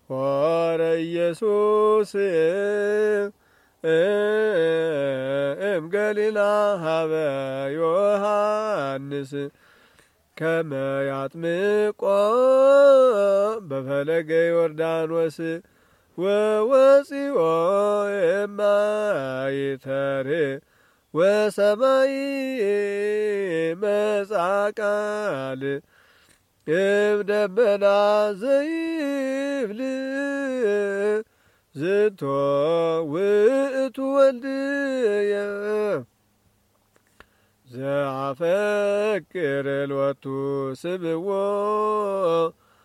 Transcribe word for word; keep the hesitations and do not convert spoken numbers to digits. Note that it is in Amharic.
ሆረ ኢየሱስ እም ገሊላ ሀበ ዮሐንስ ከመ ያጥምቆ በፈለገ ዮርዳኖስ ወወፂኦ እማይተር ወሰማይ መጽአ ቃል እምደመና ዘይብል ዝንቶ ውእቱ ወልድየ ዘአፈቅር ሎቱ ስምዎ